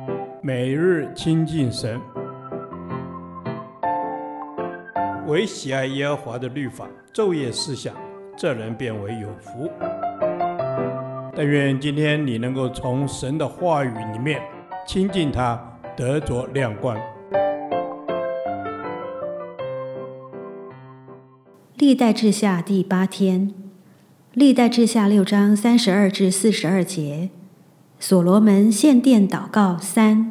每日亲近神，唯喜爱耶和华的律法，昼夜思想，这人变为有福。但愿今天你能够从神的话语里面亲近他，得着亮光。 历代志下第8天，历代志下6章32至42节，所罗门献殿祷告3。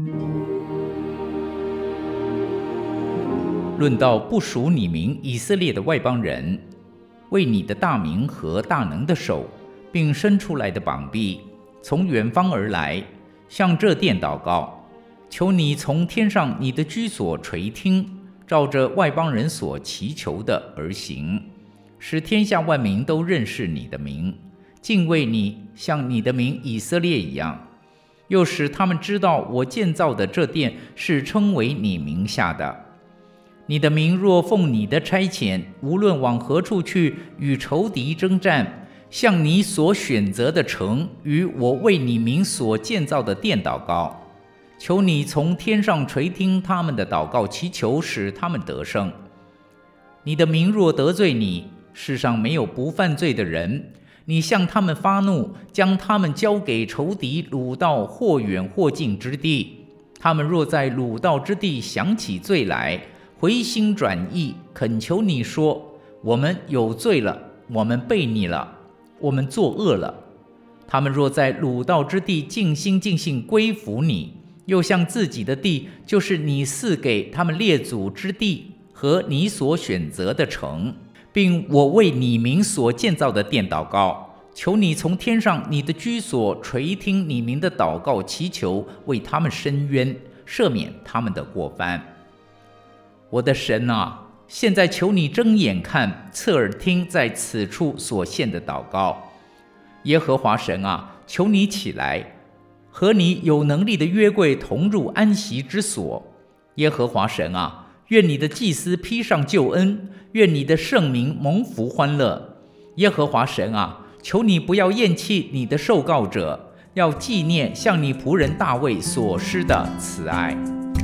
论到不属你名以色列的外邦人，为你的大名和大能的手，并伸出来的膀臂，从远方而来，向这殿祷告，求你从天上你的居所垂听，照着外邦人所祈求的而行，使天下万民都认识你的名，敬畏你，像你的名以色列一样，又使他们知道我建造的这殿是称为你名下的。你的名若奉你的差遣，无论往何处去，与仇敌征战，向你所选择的城与我为你名所建造的殿祷告，求你从天上垂听他们的祷告祈求，使他们得胜。你的名若得罪你，世上没有不犯罪的人，你向他们发怒，将他们交给仇敌，掳到或远或近之地。他们若在掳到之地想起罪来，回心转意，恳求你说，我们有罪了，我们悖逆了，我们作恶了。他们若在掳到之地尽心尽性归服你，又向自己的地，就是你赐给他们列祖之地和你所选择的城，并我为你名所建造的殿祷告，求你从天上你的居所垂听你名的祷告祈求，为他们伸冤，赦免他们的过犯。我的神啊，现在求你睁眼看，侧耳听在此处所献的祷告。耶和华神啊，求你起来，和你有能力的约柜同入安息之所。耶和华神啊，愿你的祭司披上救恩，愿你的圣名蒙福欢乐。耶和华神啊，求你不要厌弃你的受膏者，要纪念向你仆人大卫所施的慈爱。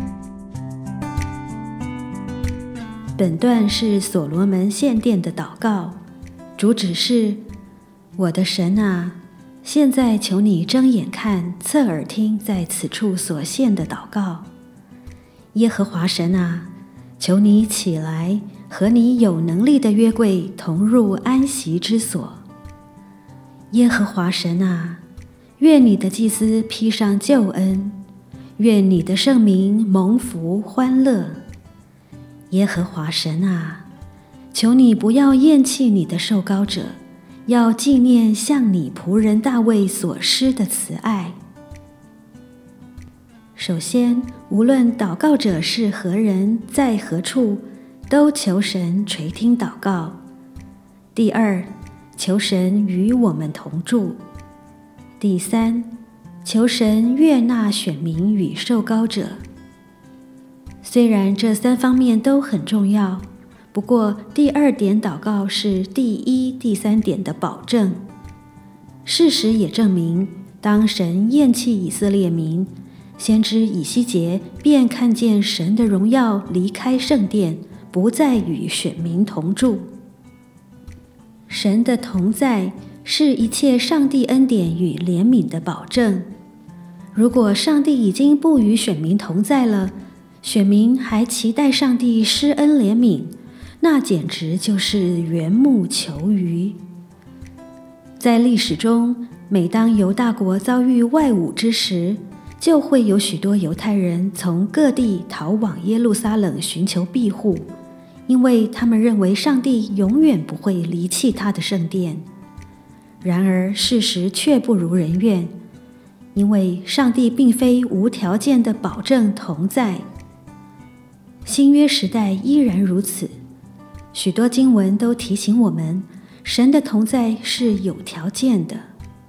本段是所罗门献殿的祷告，主旨是：我的神啊，现在求你睁眼看，侧耳听在此处所献的祷告。耶和华神啊，求你起来，和你有能力的约柜同入安息之所。耶和华神啊，愿你的祭司披上救恩，愿你的圣名蒙福欢乐。耶和华神啊，求你不要厌弃你的受膏者，要纪念向你仆人大卫所施的慈爱。首先，无论祷告者是何人，在何处，都求神垂听祷告。第二，求神与我们同住。第三，求神悦纳选民与受膏者。虽然这3方面都很重要，不过第2点祷告是第1、第3点的保证。事实也证明，当神厌弃以色列民，先知以西结便看见神的荣耀离开圣殿，不再与选民同住。神的同在是一切上帝恩典与怜悯的保证。如果上帝已经不与选民同在了，选民还期待上帝施恩怜悯，那简直就是缘木求鱼。在历史中，每当犹大国遭遇外侮之时，就会有许多犹太人从各地逃往耶路撒冷寻求庇护，因为他们认为上帝永远不会离弃他的圣殿。然而事实却不如人愿，因为上帝并非无条件的保证同在。新约时代依然如此，许多经文都提醒我们，神的同在是有条件的。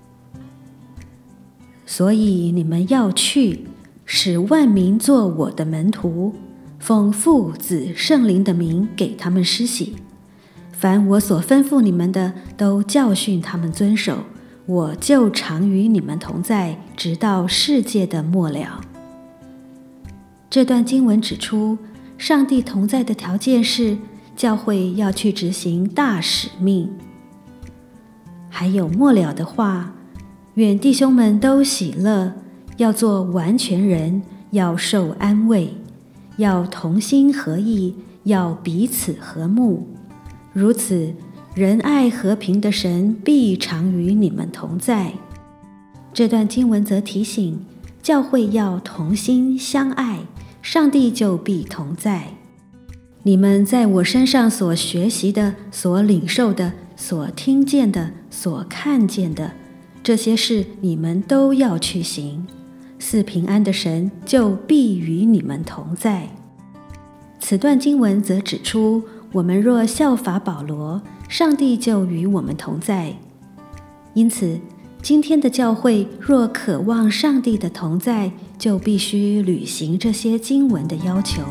所以你们要去，使万民做我的门徒，奉父子圣灵的名给他们施洗。凡我所吩咐你们的，都教训他们遵守，我就常与你们同在，直到世界的末了。 这段经文指出，上帝同在的条件是教会要去执行大使命。还有末了的话，愿弟兄们都喜乐，要做完全人，要受安慰，要同心合意，要彼此和睦。如此，仁爱和平的神必常与你们同在。这段经文则提醒，教会要同心相爱，上帝就必同在。你们在我身上所学习的、所领受的、所听见的、所看见的，这些事你们都要去行，赐平安的神就必与你们同在。此段经文则指出，我们若效法保罗，上帝就与我们同在。因此，今天的教会若渴望上帝的同在，就必须履行这些经文的要求。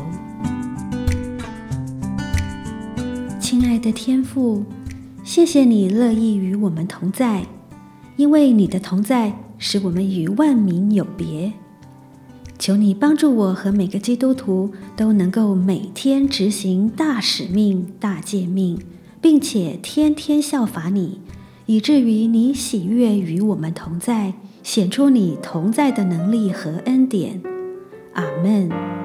亲爱的天父，谢谢你乐意与我们同在，因为你的同在使我们与万民有别。求你帮助我和每个基督徒都能够每天执行大使命、大诫命，并且天天效法你，以至于你喜悦与我们同在，显出你同在的能力和恩典。阿们。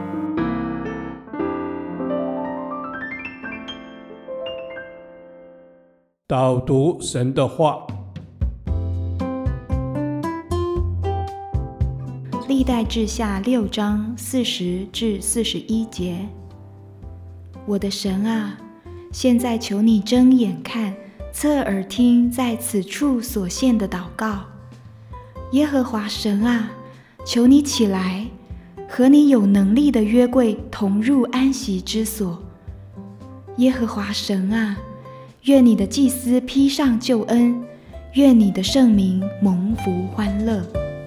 导读神的话。 历代志下6章40至41节。我的神啊，现在求你睁眼看，侧耳听在此处所献的祷告。耶和华神啊，求你起来，和你有能力的约柜同入安息之所。耶和华神啊，愿你的祭司披上救恩，愿你的圣民蒙福欢乐。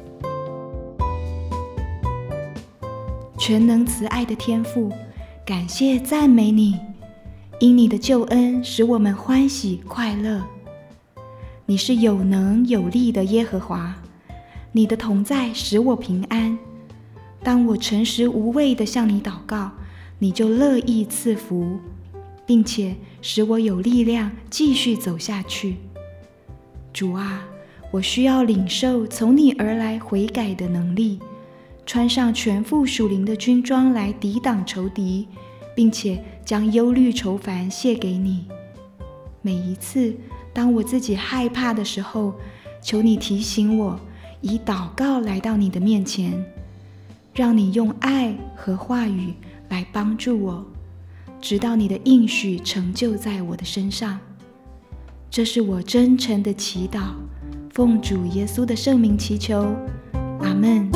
全能慈爱的天父，感谢赞美你，因你的救恩使我们欢喜快乐。你是有能有力的耶和华，你的同在使我平安。当我诚实无畏地向你祷告，你就乐意赐福，并且使我有力量继续走下去。主啊，我需要领受从你而来悔改的能力，穿上全副属灵的军装来抵挡仇敌，并且将忧虑愁烦卸给你。每一次当我自己害怕的时候，求你提醒我，以祷告来到你的面前，让你用爱和话语来帮助我，直到你的应许成就在我的身上。这是我真诚的祈祷，奉主耶稣的圣名祈求，阿们。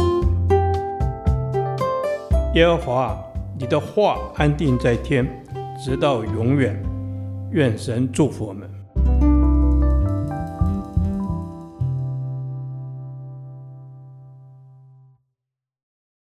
耶和华，你的话安定在天，直到永远。愿神祝福我们。